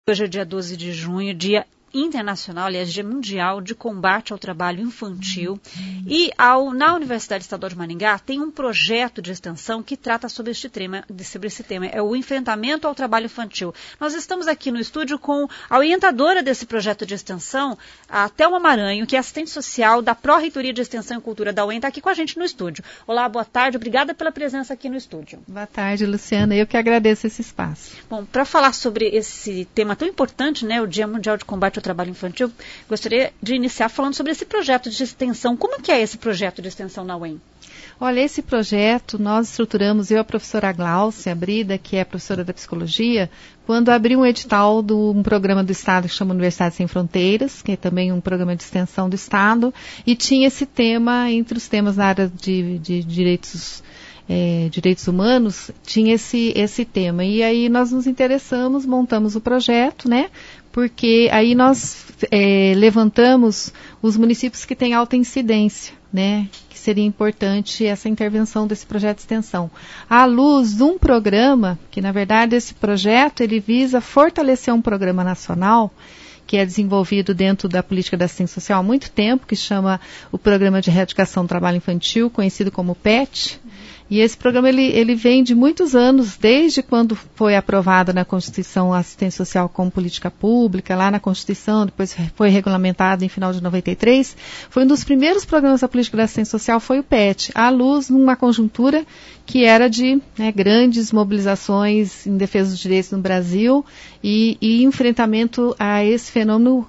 Hoje é dia 12 de junho, dia internacional, aliás, dia mundial de combate ao trabalho infantil. E na Universidade Estadual de Maringá tem um projeto de extensão que trata sobre esse tema, é o enfrentamento ao trabalho infantil. Nós estamos aqui no estúdio com a orientadora desse projeto de extensão, a Thelma Maranho, que é assistente social da Pró-Reitoria de Extensão e Cultura da UEM, está aqui com a gente no estúdio. Olá, boa tarde, obrigada pela presença aqui no estúdio. Boa tarde, Luciana, eu que agradeço esse espaço. Bom, para falar sobre esse tema tão importante, né, o Dia Mundial de Combate ao Trabalho Infantil, gostaria de iniciar falando sobre esse projeto de extensão. Como que é esse projeto de extensão na UEM? Olha, esse projeto nós estruturamos, eu e a professora Glaucia Brida, que é professora da psicologia, quando abriu um edital de um programa do Estado que chama Universidade Sem Fronteiras, que é também um programa de extensão do Estado, e tinha esse tema, entre os temas na área de direitos humanos, tinha esse tema. E aí nós nos interessamos, montamos o projeto, né? Porque aí nós levantamos os municípios que têm alta incidência, né? Que seria importante essa intervenção desse projeto de extensão. À luz de um programa, que na verdade esse projeto ele visa fortalecer um programa nacional que é desenvolvido dentro da política da assistência social há muito tempo, que chama o Programa de Erradicação do Trabalho Infantil, conhecido como PET. E esse programa ele vem de muitos anos, desde quando foi aprovada na Constituição a assistência social como política pública, lá na Constituição, depois foi regulamentado em final de 93. Foi um dos primeiros programas da política da assistência social, foi o PET, à luz numa conjuntura que era de grandes mobilizações em defesa dos direitos no Brasil e enfrentamento a esse fenômeno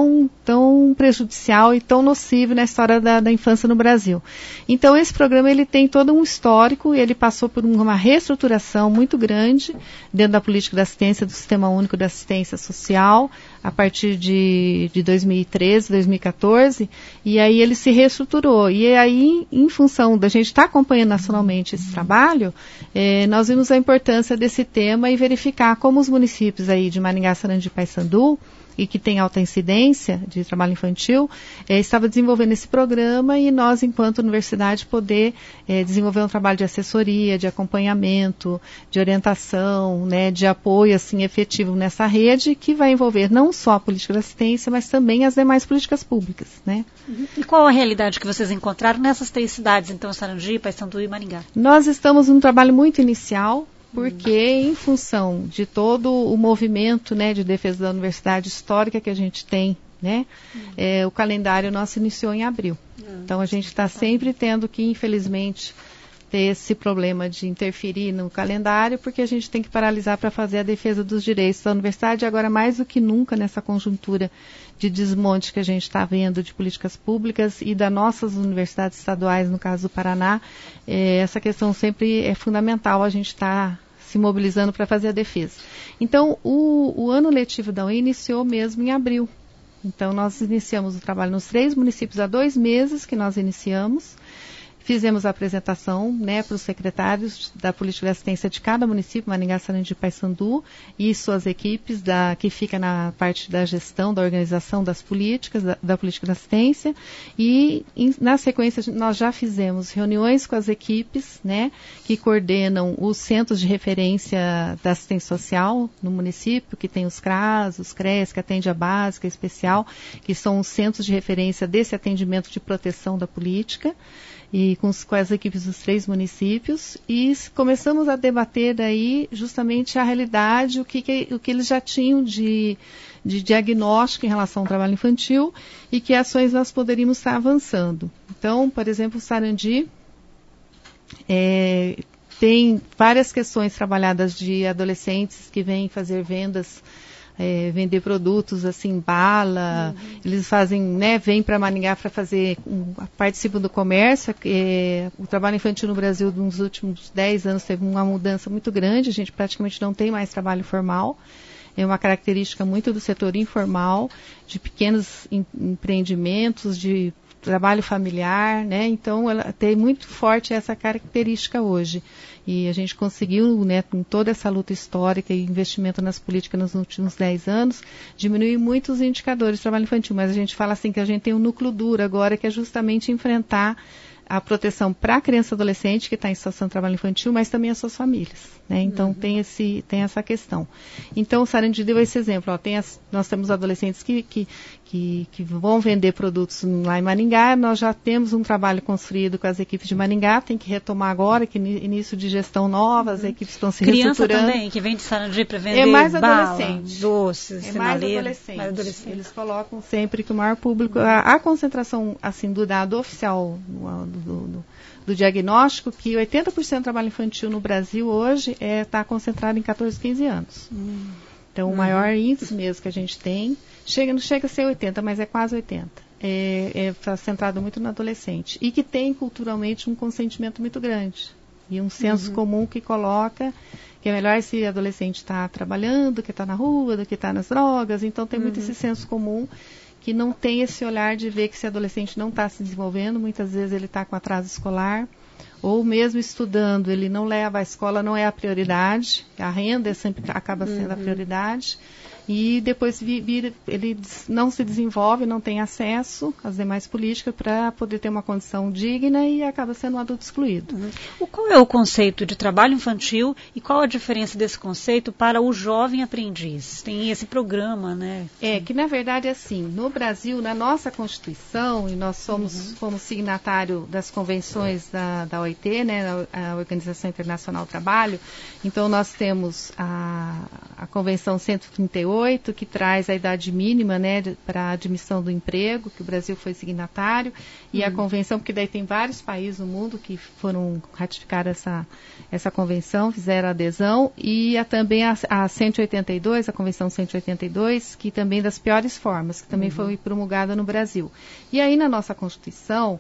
tão prejudicial e tão nocivo na história da infância no Brasil. Então, esse programa ele tem todo um histórico, ele passou por uma reestruturação muito grande dentro da política da assistência, do Sistema Único de Assistência Social, a partir de 2013, 2014, e aí ele se reestruturou. E aí, em função da gente estar acompanhando nacionalmente esse trabalho, nós vimos a importância desse tema e verificar como os municípios aí de Maringá, Sarandi e Paysandu, e que tem alta incidência de trabalho infantil, estava desenvolvendo esse programa e nós, enquanto universidade, poder desenvolver um trabalho de assessoria, de acompanhamento, de orientação, né, de apoio assim, efetivo nessa rede, que vai envolver não só a política de assistência, mas também as demais políticas públicas. Né? E qual a realidade que vocês encontraram nessas três cidades, então, Sarandi, Paysandu e Maringá? Nós estamos num trabalho muito inicial, porque em função de todo o movimento, né, de defesa da universidade histórica que a gente tem, né, o calendário nosso iniciou em abril. Então a gente está sempre tendo que, infelizmente, ter esse problema de interferir no calendário, porque a gente tem que paralisar para fazer a defesa dos direitos da universidade, agora mais do que nunca nessa conjuntura de desmonte que a gente está vendo de políticas públicas e das nossas universidades estaduais, no caso do Paraná, essa questão sempre é fundamental, a gente está se mobilizando para fazer a defesa. Então, o ano letivo da UEM iniciou mesmo em abril. Então, nós iniciamos o trabalho nos 3 municípios há 2 meses que nós iniciamos. Fizemos a apresentação, né, para os secretários da política de assistência de cada município, Maringá, Sarandi e Paysandu, e suas equipes que fica na parte da gestão, da organização das políticas, da política de assistência. E na sequência nós já fizemos reuniões com as equipes, né, que coordenam os centros de referência da assistência social no município, que tem os CRAS, os CRES, que atende a básica, a especial, que são os centros de referência desse atendimento de proteção da política, e com as equipes dos 3 municípios, e começamos a debater daí justamente a realidade, o que eles já tinham de diagnóstico em relação ao trabalho infantil e que ações nós poderíamos estar avançando. Então, por exemplo, o Sarandi tem várias questões trabalhadas de adolescentes que vêm fazer vendas, vender produtos assim, bala, eles fazem, né, vêm para Maringá para fazer, participam do comércio, o trabalho infantil no Brasil nos últimos 10 anos teve uma mudança muito grande, a gente praticamente não tem mais trabalho formal, é uma característica muito do setor informal, de pequenos empreendimentos, de trabalho familiar, né? Então ela tem muito forte essa característica hoje. E a gente conseguiu, né, com toda essa luta histórica e investimento nas políticas nos últimos 10 anos, diminuir muito os indicadores de trabalho infantil. Mas a gente fala assim que a gente tem um núcleo duro agora, que é justamente enfrentar a proteção para a criança e adolescente que está em situação de trabalho infantil, mas também as suas famílias, né? Então tem essa questão. Então o Sarandi deu esse exemplo, ó, nós temos adolescentes que vão vender produtos lá em Maringá, nós já temos um trabalho construído com as equipes de Maringá, tem que retomar agora, que início de gestão nova, as equipes estão se reestruturando. Criança também, que vem de Sarandi para vender mais bala, adolescente. doces, mais adolescente. Eles colocam sempre que o maior público, a concentração assim, do dado oficial do diagnóstico, que 80% do trabalho infantil no Brasil hoje está concentrado em 14, 15 anos. Então, o maior índice mesmo que a gente tem, não chega a ser 80, mas é quase 80. Está centrado muito no adolescente. E que tem, culturalmente, um consentimento muito grande. E um senso comum que coloca que é melhor esse adolescente estar trabalhando, que está na rua, do que está nas drogas. Então, tem muito esse senso comum que não tem esse olhar de ver que esse adolescente não está se desenvolvendo. Muitas vezes ele está com atraso escolar. Ou mesmo estudando, ele não leva, a escola não é a prioridade, a renda sempre acaba sendo a prioridade, e depois ele não se desenvolve, não tem acesso às demais políticas para poder ter uma condição digna e acaba sendo um adulto excluído. Qual é o conceito de trabalho infantil e qual a diferença desse conceito para o jovem aprendiz? Tem esse programa, né? Que na verdade é assim, no Brasil, na nossa Constituição, e nós fomos signatário das convenções da OIT, né, a Organização Internacional do Trabalho, então nós temos a Convenção 138, que traz a idade mínima, né, para a admissão do emprego, que o Brasil foi signatário, e a convenção, porque daí tem vários países no mundo que foram ratificar essa convenção, fizeram adesão, e também a 182, a Convenção 182, que também das piores formas, que também foi promulgada no Brasil. E aí na nossa Constituição,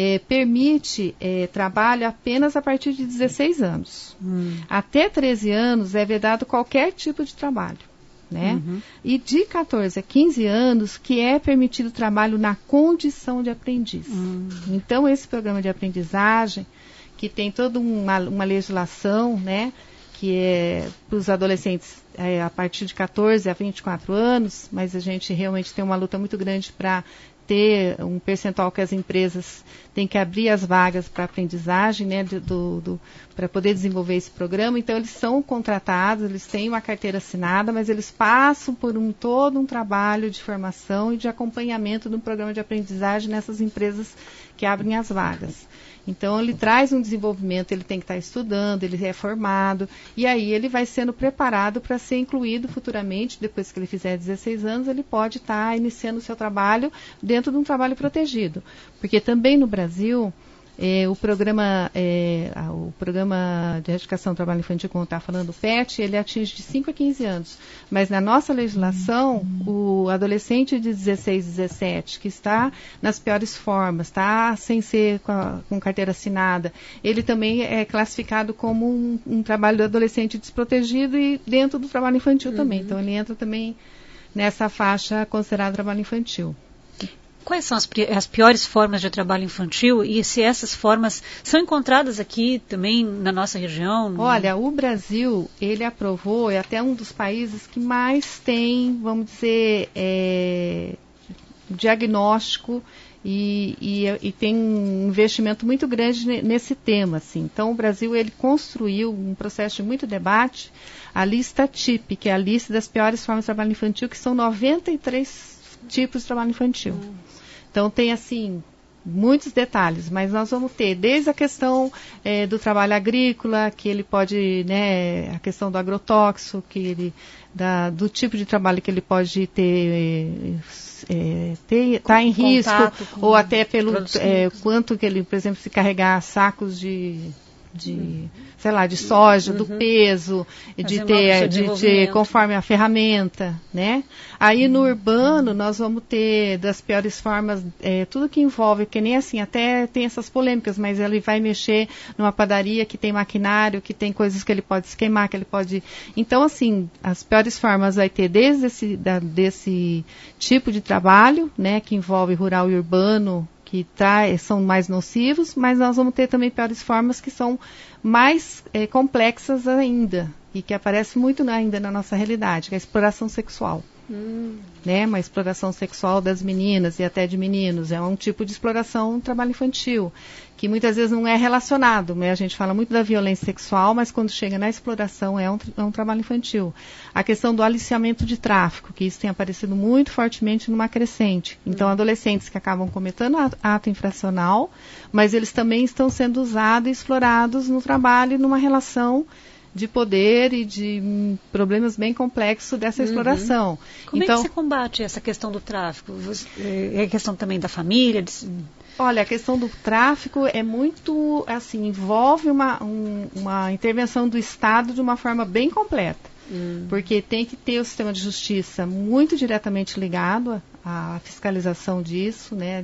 permite trabalho apenas a partir de 16 anos. Até 13 anos é vedado qualquer tipo de trabalho, né? E de 14 a 15 anos que é permitido trabalho na condição de aprendiz. Então esse programa de aprendizagem, que tem toda uma legislação, né, que é para os adolescentes a partir de 14 a 24 anos, mas a gente realmente tem uma luta muito grande para ter um percentual que as empresas têm que abrir as vagas para aprendizagem, né, para poder desenvolver esse programa. Então, eles são contratados, eles têm uma carteira assinada, mas eles passam por todo um trabalho de formação e de acompanhamento do programa de aprendizagem nessas empresas que abrem as vagas. Então, ele traz um desenvolvimento, ele tem que estar estudando, ele é formado, e aí ele vai sendo preparado para ser incluído futuramente, depois que ele fizer 16 anos, ele pode estar iniciando o seu trabalho dentro de um trabalho protegido. Porque também no Brasil, o programa de erradicação do trabalho infantil, como está falando o PET, ele atinge de 5 a 15 anos. Mas na nossa legislação, o adolescente de 16, 17, que está nas piores formas, está sem ser com carteira assinada, ele também é classificado como um trabalho do adolescente desprotegido e dentro do trabalho infantil também. Então ele entra também nessa faixa considerada trabalho infantil. Quais são as piores formas de trabalho infantil e se essas formas são encontradas aqui também na nossa região? Olha, o Brasil, ele aprovou, é até um dos países que mais tem, vamos dizer, diagnóstico e tem um investimento muito grande nesse tema, assim. Então, o Brasil, ele construiu um processo de muito debate, a lista TIP, que é a lista das piores formas de trabalho infantil, que são 93 tipos de trabalho infantil. Então, tem, assim, muitos detalhes, mas nós vamos ter desde a questão do trabalho agrícola, que ele pode, né, a questão do agrotóxico, do tipo de trabalho que ele pode tá em risco, ou até pelo quanto que ele, por exemplo, se carregar sacos de soja, do peso, de ter conforme a ferramenta, né? Aí no urbano nós vamos ter das piores formas, tudo que envolve, que nem assim, até tem essas polêmicas, mas ele vai mexer numa padaria que tem maquinário, que tem coisas que ele pode se queimar, que ele pode... Então, assim, as piores formas vai ter desde desse tipo de trabalho, né, que envolve rural e urbano, que são mais nocivos, mas nós vamos ter também piores formas que são mais complexas ainda, e que aparece muito ainda na nossa realidade, que é a exploração sexual. Né? Uma exploração sexual das meninas e até de meninos. É um tipo de exploração, um trabalho infantil, que muitas vezes não é relacionado. Né? A gente fala muito da violência sexual, mas quando chega na exploração é um trabalho infantil. A questão do aliciamento de tráfico, que isso tem aparecido muito fortemente numa crescente. Então, adolescentes que acabam cometendo ato infracional, mas eles também estão sendo usados e explorados no trabalho, numa relação de poder e de problemas bem complexos dessa exploração. Como então, é que você combate essa questão do tráfico? É questão também da família? Olha, a questão do tráfico é muito, assim, envolve uma intervenção do Estado de uma forma bem completa. Porque tem que ter o sistema de justiça muito diretamente ligado à fiscalização disso, né,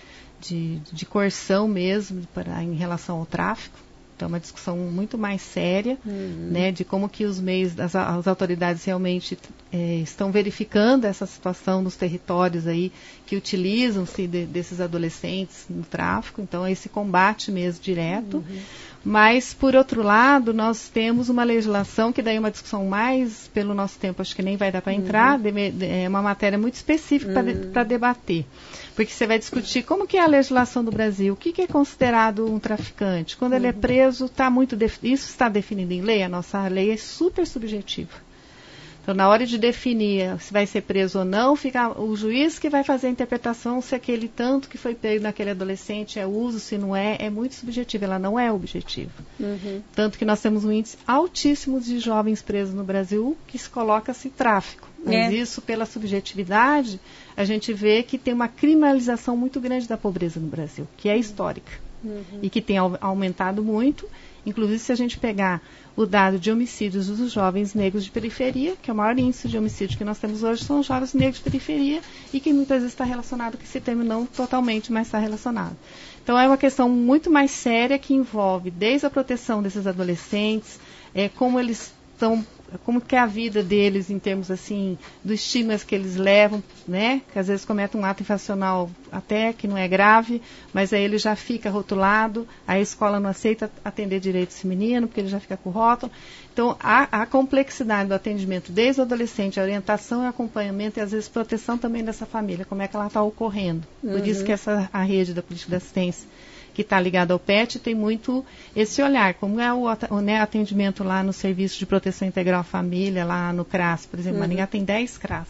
de coerção mesmo em relação ao tráfico. Então, é uma discussão muito mais séria, né, de como que os meios, as autoridades realmente estão verificando essa situação nos territórios aí que utilizam-se desses adolescentes no tráfico. Então, é esse combate mesmo direto. Mas, por outro lado, nós temos uma legislação que daí é uma discussão mais, pelo nosso tempo, acho que nem vai dar para entrar, é uma matéria muito específica para debater. Porque você vai discutir como que é a legislação do Brasil, o que é considerado um traficante. Quando ele é preso, isso está definido em lei, a nossa lei é super subjetiva. Então, na hora de definir se vai ser preso ou não, fica o juiz que vai fazer a interpretação se aquele tanto que foi pego naquele adolescente é uso, se não é muito subjetivo, ela não é objetiva. Tanto que nós temos um índice altíssimo de jovens presos no Brasil que se coloca-se tráfico. Mas isso, pela subjetividade, a gente vê que tem uma criminalização muito grande da pobreza no Brasil, que é histórica. E que tem aumentado muito. Inclusive, se a gente pegar o dado de homicídios dos jovens negros de periferia, que é o maior índice de homicídio que nós temos hoje, são os jovens negros de periferia, e que muitas vezes está relacionado com esse termo, não totalmente, mas está relacionado. Então, é uma questão muito mais séria que envolve desde a proteção desses adolescentes, como eles estão, como que é a vida deles em termos assim dos estigmas que eles levam, né? Que às vezes cometem um ato infracional até que não é grave, mas aí ele já fica rotulado, a escola não aceita atender direito esse menino, porque ele já fica com o rótulo. Então, a complexidade do atendimento desde o adolescente, a orientação e acompanhamento e às vezes proteção também dessa família, como é que ela está ocorrendo. Por isso que a rede da política de assistência que está ligado ao PET, tem muito esse olhar, como é o atendimento lá no Serviço de Proteção Integral à Família, lá no CRAS, por exemplo, Maringá tem 10 CRAS.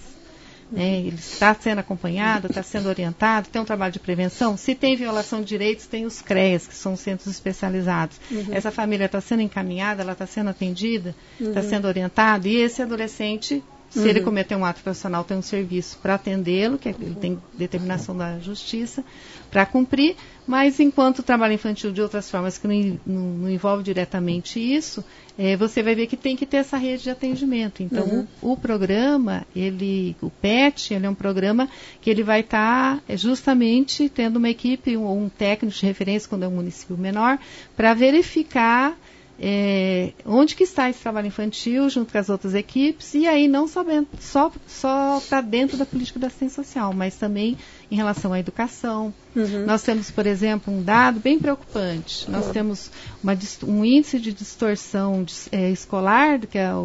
Ele está sendo acompanhado, está sendo orientado, tem um trabalho de prevenção. Se tem violação de direitos, tem os CREAs, que são centros especializados. Essa família está sendo encaminhada, ela está sendo atendida, está sendo orientada, e esse adolescente, se ele cometer um ato profissional, tem um serviço para atendê-lo, que ele tem determinação da justiça para cumprir, mas enquanto o trabalho infantil de outras formas que não envolve diretamente isso, você vai ver que tem que ter essa rede de atendimento. Então, o programa, o PET, ele é um programa que ele vai estar justamente tendo uma equipe, um técnico de referência, quando é um município menor, para verificar onde que está esse trabalho infantil junto com as outras equipes, e aí não só para dentro da política da assistência social, mas também em relação à educação. Nós temos, por exemplo, um dado bem preocupante. Nós temos um índice de distorção escolar, que é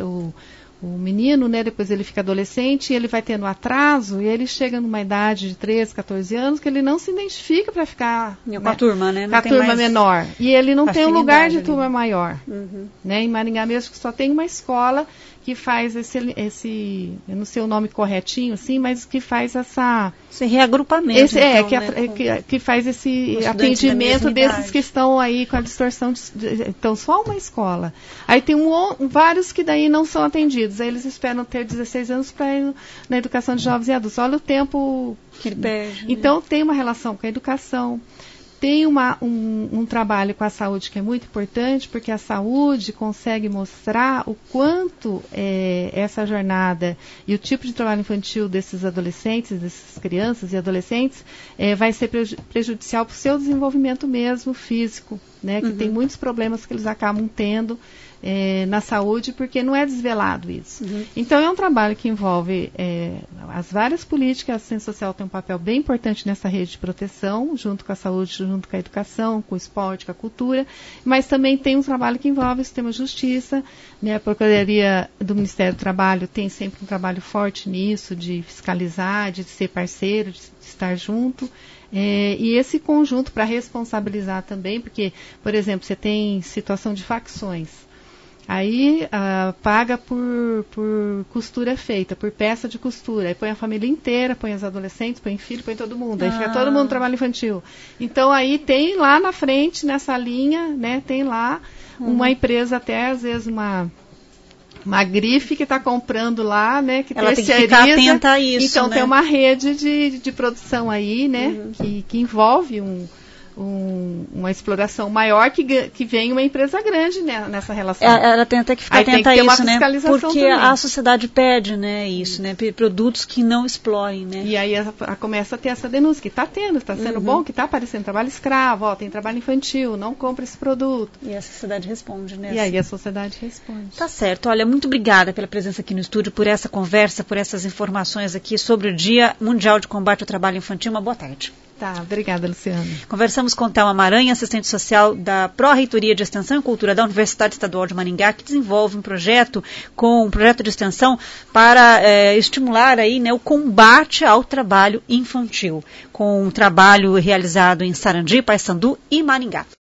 o menino, né, depois ele fica adolescente e ele vai tendo atraso e ele chega numa idade de 13, 14 anos que ele não se identifica para ficar com a turma, né? Com a turma menor. E ele não tem um lugar de turma maior. Né? Em Maringá mesmo, que só tem uma escola que faz esse eu não sei o nome corretinho, assim, mas que faz esse reagrupamento. Que faz esse atendimento desses que estão aí com a distorção. Então, só uma escola. Aí tem vários que daí não são atendidos. Aí eles esperam ter 16 anos para ir na educação de jovens e adultos. Olha o tempo que ele perde. Então, tem uma relação com a educação. Tem um trabalho com a saúde que é muito importante, porque a saúde consegue mostrar o quanto essa jornada e o tipo de trabalho infantil desses adolescentes, dessas crianças e adolescentes, vai ser prejudicial para o seu desenvolvimento mesmo físico, né, que tem muitos problemas que eles acabam tendo na saúde, porque não é desvelado isso. Então, é um trabalho que envolve as várias políticas. A assistência social tem um papel bem importante nessa rede de proteção, junto com a saúde, junto com a educação, com o esporte, com a cultura, mas também tem um trabalho que envolve o sistema de justiça, né? A Procuradoria do Ministério do Trabalho tem sempre um trabalho forte nisso, de fiscalizar, de ser parceiro, de estar junto. E esse conjunto para responsabilizar também, porque, por exemplo, você tem situação de facções. Aí paga por costura feita, por peça de costura. Aí põe a família inteira, põe os adolescentes, põe filho, põe todo mundo. Aí fica todo mundo no trabalho infantil. Então aí tem lá na frente, nessa linha, né, tem lá uma empresa, até às vezes uma grife que está comprando lá, né, que ela terceiriza. Tem que ficar atenta a isso, então, né? Tem uma rede de produção aí, né, que envolve uma exploração maior, que vem uma empresa grande, né, nessa relação. Ela tem até que ficar atenta a isso, né? Porque também. A sociedade pede, né, isso, né? Produtos que não explorem, né? E aí começa a ter essa denúncia, que está sendo bom, que está aparecendo trabalho escravo, tem trabalho infantil, não compra esse produto. E a sociedade responde, né? E aí a sociedade responde. Tá certo. Olha, muito obrigada pela presença aqui no estúdio, por essa conversa, por essas informações aqui sobre o Dia Mundial de Combate ao Trabalho Infantil. Uma boa tarde. Tá, obrigada, Luciana. Conversamos com Thelma Maranhã, assistente social da Pró-Reitoria de Extensão e Cultura da Universidade Estadual de Maringá, que desenvolve um projeto de extensão para estimular aí, né, o combate ao trabalho infantil, com um trabalho realizado em Sarandi, Paissandu e Maringá.